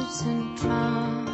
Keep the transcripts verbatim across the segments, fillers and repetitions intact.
hopes and promises,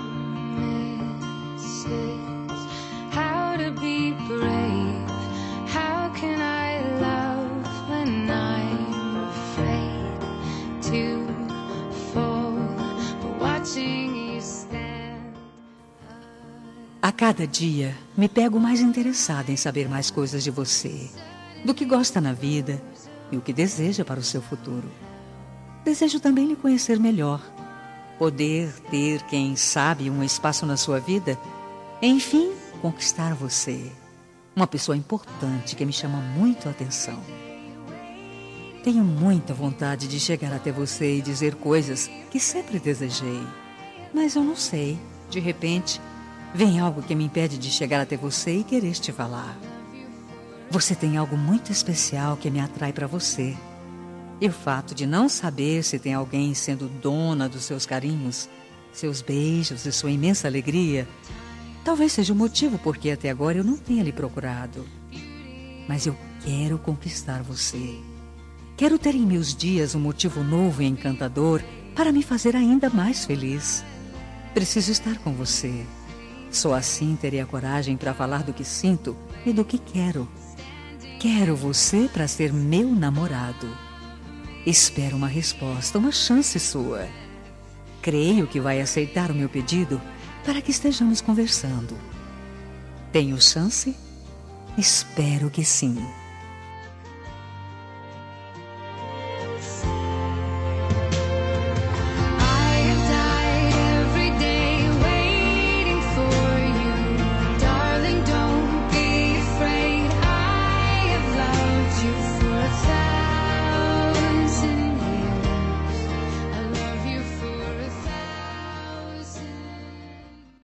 how to be brave, how can I love when I'm afraid to fall, but watching you stand. A cada dia, me pego mais interessada em saber mais coisas de você, do que gosta na vida e o que deseja para o seu futuro. Desejo também lhe conhecer melhor, poder ter, quem sabe, um espaço na sua vida, enfim, conquistar você, uma pessoa importante que me chama muito a atenção. Tenho muita vontade de chegar até você e dizer coisas que sempre desejei, mas eu não sei, de repente, vem algo que me impede de chegar até você e querer te falar. Você tem algo muito especial que me atrai para você. E o fato de não saber se tem alguém sendo dona dos seus carinhos, seus beijos e sua imensa alegria, talvez seja o motivo porque até agora eu não tenha lhe procurado. Mas eu quero conquistar você. Quero ter em meus dias um motivo novo e encantador para me fazer ainda mais feliz. Preciso estar com você. Só assim terei a coragem para falar do que sinto e do que quero. Quero você para ser meu namorado. Espero uma resposta, uma chance sua. Creio que vai aceitar o meu pedido para que estejamos conversando. Tenho chance? Espero que sim.